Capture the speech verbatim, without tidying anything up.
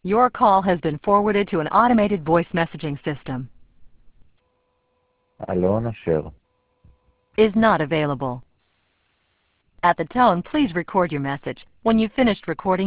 Your call has been forwarded to an automated voice messaging system. אלון אשר. Is not available. At the tone, please record your message. When you've finished recording,